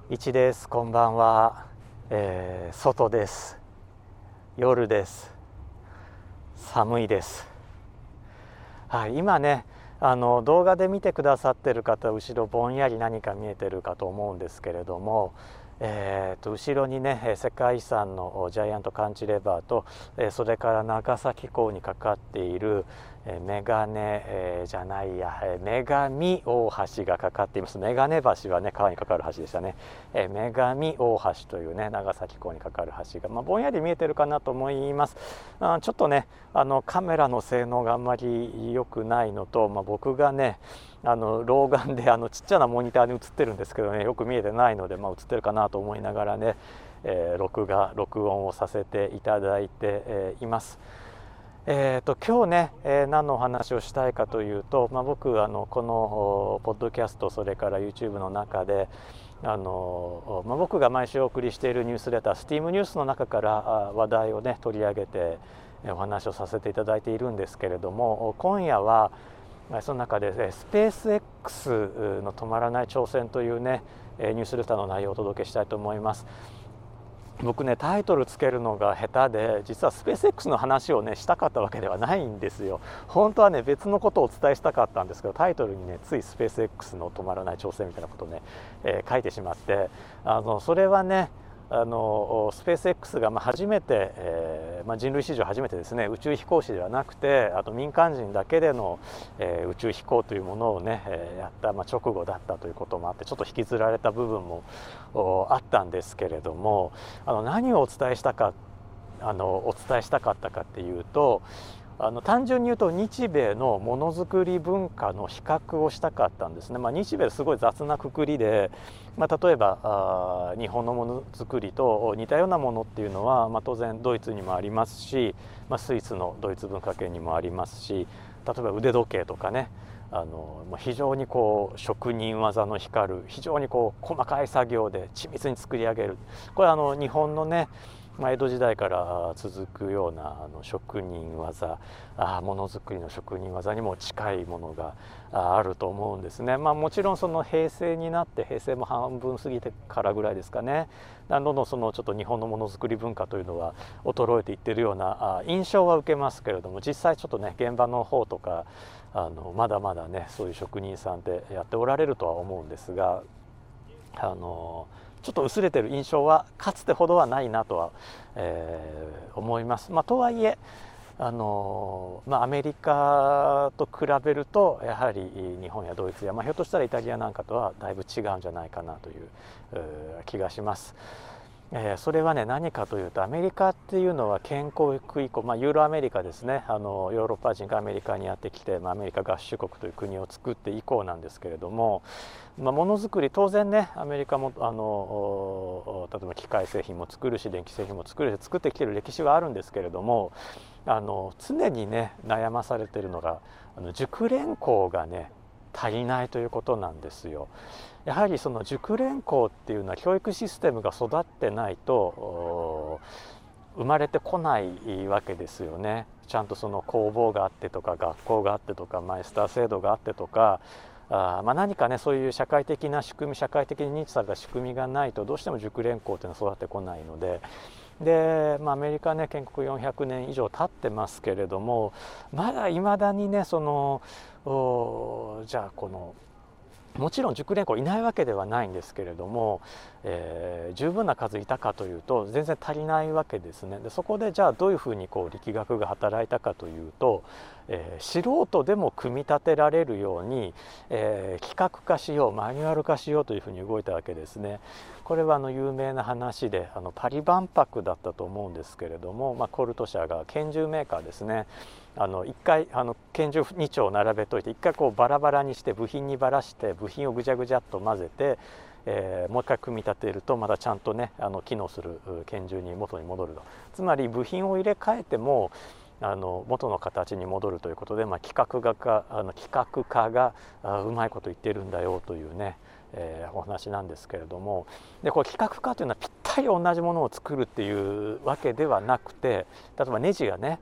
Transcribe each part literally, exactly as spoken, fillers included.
いちです。こんばんは、えー、外です。夜です。寒いです。はい、今ねあの動画で見てくださってる方、後ろぼんやり何か見えてるかと思うんですけれども、えー、と後ろにね世界遺産のジャイアントカンチレバーと、それから長崎港にかかっているメガネ、えー、じゃないや女神大橋がかかっています。女神橋はね川にかかる橋でしたね。えー、女神大橋というね長崎港にかかる橋が、まあ、ぼんやり見えてるかなと思います。あちょっとねあのカメラの性能があんまり良くないのと、まあ、僕がねあの老眼であのちっちゃなモニターに映ってるんですけどね、よく見えてないので、まあ、映ってるかなと思いながらね、えー、録画録音をさせていただいて、えー、います。えー、と今日ね、えー、何のお話をしたいかというと、まあ、僕あのこのポッドキャスト、それから YouTube の中であの、まあ、僕が毎週お送りしているニュースレター スティーム ニュースの中から話題をね取り上げてお話をさせていただいているんですけれども、今夜はその中でスペース X の止まらない挑戦というねニュースレターの内容をお届けしたいと思います。僕ねタイトルつけるのが下手で、実はスペース X の話をねしたかったわけではないんですよ。本当はね別のことをお伝えしたかったんですけど、タイトルにねついスペース X の止まらない挑戦みたいなことをね、えー、書いてしまって、あのそれはねあのスペース X がまあ初めて、えーまあ、人類史上初めてですね宇宙飛行士ではなくて、あと民間人だけでの、えー、宇宙飛行というものをね、えー、やった、まあ、直後だったということもあって、ちょっと引きずられた部分もあったんですけれども、あの何をお伝えしたかあのお伝えしたかったかっていうと、あの単純に言うと日米のものづくり文化の比較をしたかったんですね。まあ、日米すごい雑なくくりで、まあ、例えばあ日本のものづくりと似たようなものっていうのは、まあ、当然ドイツにもありますし、まあ、スイスのドイツ文化圏にもありますし、例えば腕時計とかね、あの非常にこう職人技の光る非常にこう細かい作業で緻密に作り上げる、これはあの日本のねまあ、江戸時代から続くようなあの職人技、あものづくりの職人技にも近いものがあると思うんですね。まあ、もちろんその平成になって、平成も半分過ぎてからぐらいですかね、どんどんそのちょっと日本のものづくり文化というのは衰えていってるような印象は受けますけれども、実際ちょっとね現場の方とかあのまだまだねそういう職人さんってやっておられるとは思うんですが、あのちょっと薄れてる印象はかつてほどはないなとは、えー、思います。まあ、とはいえあの、まあ、アメリカと比べるとやはり日本やドイツや、まあ、ひょっとしたらイタリアなんかとはだいぶ違うんじゃないかなという、えー、気がします。えー、それはね何かというと、アメリカっていうのは建国以降、まあ、ユーロアメリカですね、あのヨーロッパ人がアメリカにやってきて、まあ、アメリカ合衆国という国を作って以降なんですけれども、まあ、ものづくり当然ねアメリカもあの例えば機械製品も作るし電気製品も作るし作ってきてる歴史はあるんですけれども、あの常にね悩まされているのがあの熟練工がね足りないということなんですよ。やはりその熟練工っていうのは教育システムが育ってないと生まれてこないわけですよね。ちゃんとその工房があってとか学校があってとかマイスター制度があってとか、あまあ何かねそういう社会的な仕組み社会的に認知された仕組みがないとどうしても熟練工っていうのは育ってこないので。で、まあ、アメリカね建国よんひゃくねん以上経ってますけれども、まだいまだにねそのじゃあこのもちろん熟練工いないわけではないんですけれども、えー、十分な数いたかというと全然足りないわけですね。でそこでじゃあどういうふうにこう力学が働いたかというと、えー、素人でも組み立てられるように、えー、企画化しようマニュアル化しようというふうに動いたわけですね。これはあの有名な話で、あのパリ万博だったと思うんですけれども、まあ、コルト社が拳銃メーカーですね、あのいっかいあの拳銃に丁並べといていっかいこうバラバラにして部品にばらして部品をぐちゃぐちゃっと混ぜて、えー、もう一回組み立てるとまだちゃんとねあの機能する拳銃に元に戻ると。つまり部品を入れ替えてもあの元の形に戻るということで、まあ、企画がかあの企画家がうまいこと言ってるんだよというね、えー、お話なんですけれども、でこれ企画家というのはぴったり同じものを作るっていうわけではなくて、例えばネジがね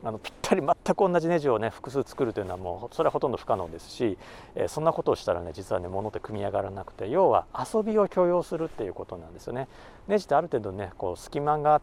あのぴったり全く同じネジをね複数作るというのはもうそれはほとんど不可能ですし、えー、そんなことをしたらね実はね物って組み上がらなくて、要は遊びを許容するっていうことなんですよね。ネジってある程度ねこう隙間があって、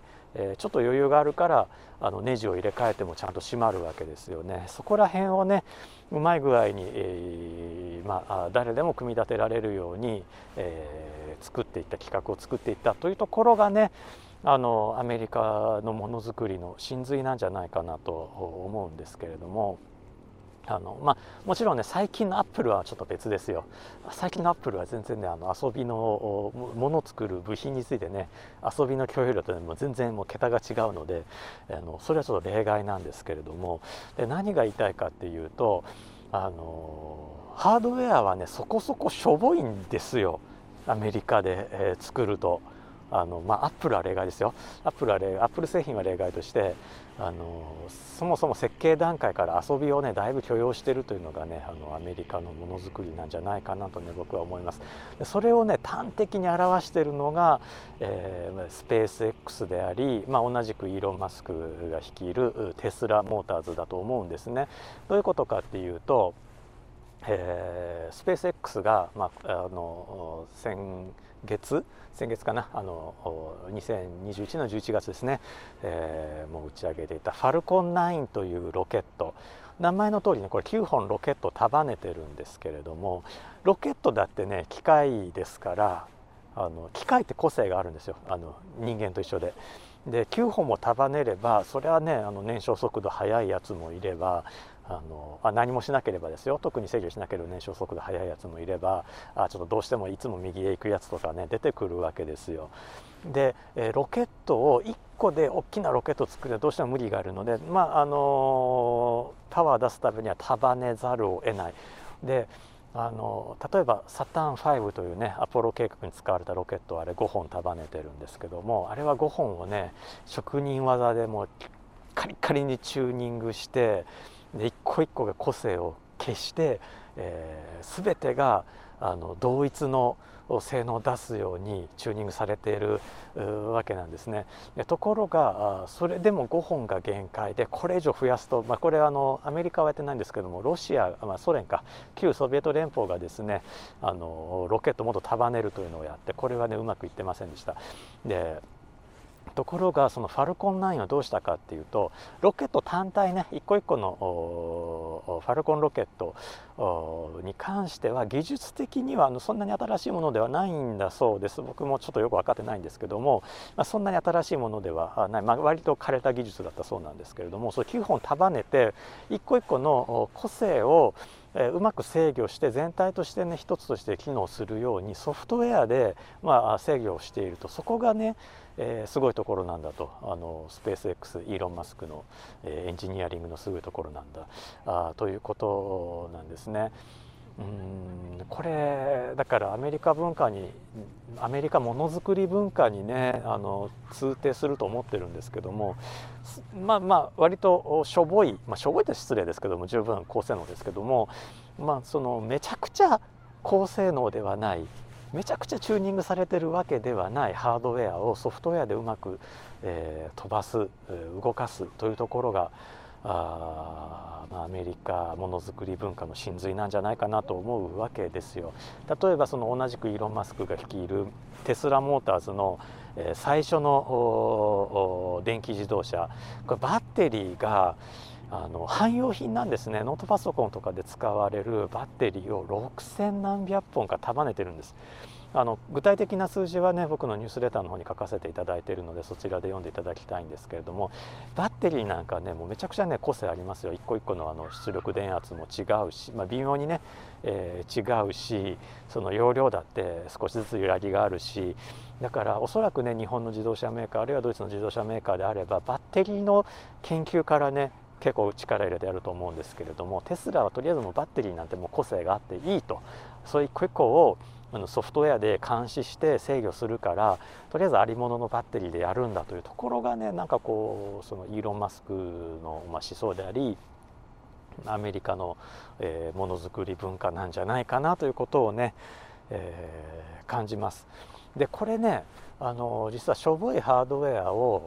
えー、ちょっと余裕があるからあのネジを入れ替えてもちゃんと締まるわけですよね。そこら辺をねうまい具合に、えーまあ、誰でも組み立てられるように、えー、作っていった企画を作っていったというところがねあのアメリカのものづくりの真髄なんじゃないかなと思うんですけれども、あの、まあ、もちろんね最近のアップルはちょっと別ですよ。最近のアップルは全然ねあの遊びのものを作る部品についてね遊びの許容量というのも全然もう桁が違うので、あのそれはちょっと例外なんですけれども、で何が言いたいかっていうと、あのハードウェアはねそこそこしょぼいんですよ、アメリカで、えー、作ると。あのまあ、アップルは例外ですよ。アップルは例アップル製品は例外として、あのそもそも設計段階から遊びをねだいぶ許容しているというのがねあのアメリカのものづくりなんじゃないかなとね僕は思います。でそれをね端的に表しているのが、えー、スペース X であり、まあ、同じくイーロン・マスクが率いるテスラモーターズだと思うんですね。どういうことかっていうと、えー、スペース X が、まあ、あの先月先月かなあのにせんにじゅういちねんのじゅういちがつですね、えー、もう打ち上げていたファルコンナインというロケット、名前の通りねこれきゅうほんロケットを束ねてるんですけれども、ロケットだってね機械ですから、あの機械って個性があるんですよ、あの人間と一緒で。できゅうほんも束ねればそれはねあの燃焼速度速いやつもいれば、あのあ何もしなければですよ、特に制御しなければ燃焼速度速いやつもいれば、あちょっとどうしてもいつも右へ行くやつとかね出てくるわけですよ。で、えー、ロケットをいっこで大きなロケットを作るのはどうしても無理があるので、まああのパワー出すためには束ねざるを得ない。であの例えばサターンファイブというねアポロ計画に使われたロケットはあれごほん束ねてるんですけども、あれはごほんをね職人技でもうカリカリにチューニングして、で一個一個が個性を消して、えー、全てがあの同一の性能を出すようにチューニングされているわけなんですね。ところがそれでもごほんが限界で、これ以上増やすと、まあ、これはあのアメリカはやってないんですけども、ロシア、まあ、ソ連か旧ソビエト連邦がですねあのロケットをもっと束ねるというのをやって、これはねうまくいってませんでした。でところがそのファルコンナインはどうしたかっていうと、ロケット単体ね一個一個のファルコンロケットに関しては技術的にはあのそんなに新しいものではないんだそうです。僕もちょっとよく分かってないんですけども、まあ、そんなに新しいものではない、まあ、割と枯れた技術だったそうなんですけれども、それきゅうほん束ねて一個一個の個性をうまく制御して全体としてね一つとして機能するようにソフトウェアで、まあ、制御をしていると、そこがね、えー、すごいところなんだと、あのスペース X イーロン・マスクの、えー、エンジニアリングのすごいところなんだあということなんですね。うんこれだからアメリカ文化にアメリカものづくり文化にねあの通底すると思ってるんですけども、まあまあ割としょぼい、まあ、しょぼいって失礼ですけども十分高性能ですけども、まあそのめちゃくちゃ高性能ではない、めちゃくちゃチューニングされてるわけではないハードウェアをソフトウェアでうまく、えー、飛ばす動かすというところがあアメリカものづくり文化の真髄なんじゃないかなと思うわけですよ。例えばその同じくイーロン・マスクが率いるテスラモーターズの最初の電気自動車、これバッテリーがあの汎用品なんですね。ノートパソコンとかで使われるバッテリーをろくせんなんびゃっぽんか束ねてるんです。あの具体的な数字はね僕のニュースレターの方に書かせていただいているのでそちらで読んでいただきたいんですけれども、バッテリーなんかねもうめちゃくちゃね個性ありますよ。一個一個のあの出力電圧も違うし、まあ、微妙にね、えー、違うし、その容量だって少しずつ揺らぎがあるし、だからおそらくね日本の自動車メーカーあるいはドイツの自動車メーカーであればバッテリーの研究からね結構力入れてやると思うんですけれども、テスラはとりあえずもうバッテリーなんてもう個性があっていいと、そういう一個一個をあのソフトウェアで監視して制御するから、とりあえずありもののバッテリーでやるんだというところがね、なんかこうそのイーロン・マスクのまあ思想でありアメリカのえーものづくり文化なんじゃないかなということをね、えー感じます。でこれねあの実はしょぼいハードウェアを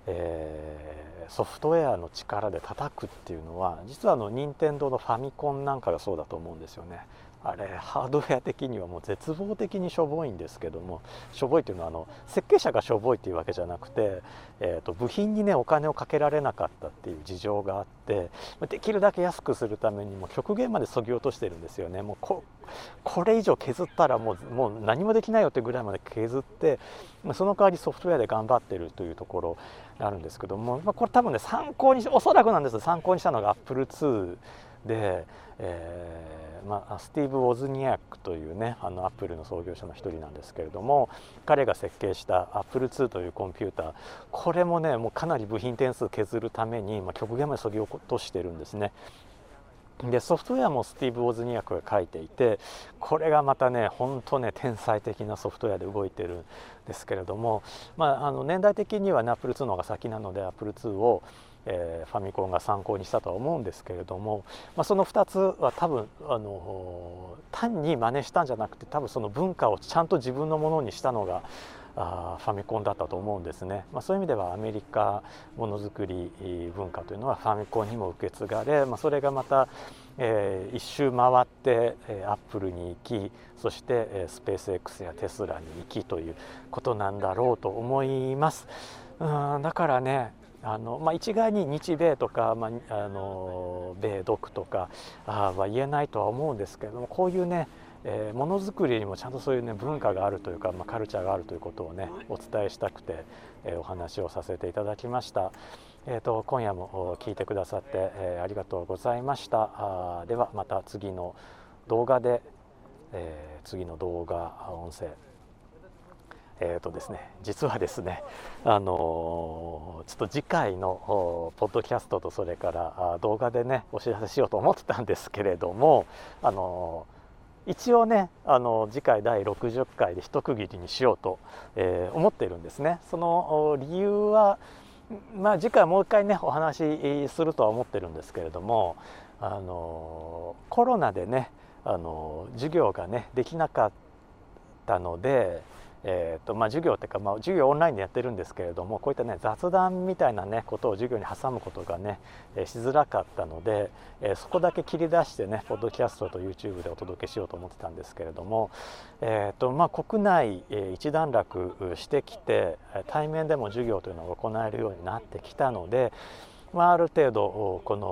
えーソフトウェアの力で叩くっていうのは実はあの任天堂のファミコンなんかがそうだと思うんですよね。あれハードウェア的にはもう絶望的にしょぼいんですけども、しょぼいというのはあの設計者がしょぼいというわけじゃなくて、えーと部品にねお金をかけられなかったっていう事情があって、できるだけ安くするためにも極限まで削ぎ落としてるんですよね。もう こ, これ以上削ったらもうもう何もできないよってぐらいまで削って、その代わりソフトウェアで頑張ってるというところがあるんですけども、まあ、これ多分ね参考におそらくなんです参考にしたのが アップルツー で、えーまあ、スティーブ・ウォズニアックというねあのアップルの創業者の一人なんですけれども、彼が設計した アップルツー というコンピューター、これもねもうかなり部品点数削るために、まあ、極限まで削ぎ落としてるんですね。でソフトウェアもスティーブ・ウォズニアックが書いていて、これがまたね本当ね天才的なソフトウェアで動いてるんですけれども、まあ、あの年代的には、ね、アップルツー の方が先なので アップルツー を、えー、ファミコンが参考にしたとは思うんですけれども、まあ、そのふたつは多分あの単に真似したんじゃなくて、多分その文化をちゃんと自分のものにしたのがあファミコンだったと思うんですね。まあ、そういう意味ではアメリカものづくり文化というのはファミコンにも受け継がれ、まあ、それがまた、えー、一周回って、えー、アップルに行き、そして、えー、スペース X やテスラに行きということなんだろうと思います。うんだからねあの、まあ、一概に日米とか、まあ、あの米独とかあは言えないとは思うんですけれども、こういうねえー、ものづくりにもちゃんとそういう、ね、文化があるというか、まあ、カルチャーがあるということをねお伝えしたくて、えー、お話をさせていただきました。えーと、今夜も聞いてくださって、えー、ありがとうございました。あではまた次の動画で、えー、次の動画音声えーとですね、実はですね、あのー、ちょっと次回のポッドキャストとそれから動画でねお知らせしようと思ってたんですけれども、あのー一応ねあの次回だいろくじゅっかいで一区切りにしようと、えー、思っているんですね。その理由は、まあ、次回もう一回ねお話しするとは思ってるんですけれども、あのコロナでねあの授業がねできなかったので、えーとまあ、授業っていうか、まあ、授業オンラインでやってるんですけれども、こういったね雑談みたいなねことを授業に挟むことがね、えー、しづらかったので、えー、そこだけ切り出してねポッドキャストと YouTube でお届けしようと思ってたんですけれども、えーとまあ、国内、えー、一段落してきて対面でも授業というのが行えるようになってきたので、まあ、ある程度こ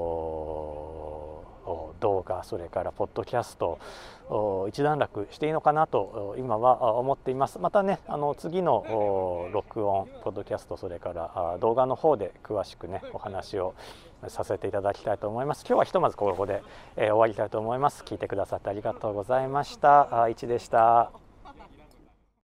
の動画それからポッドキャスト一段落していいのかなと今は思っています。またねあの次の録音ポッドキャストそれから動画の方で詳しくねお話をさせていただきたいと思います。今日はひとまずここで終わりたいと思います。聞いてくださってありがとうございました。いちでした。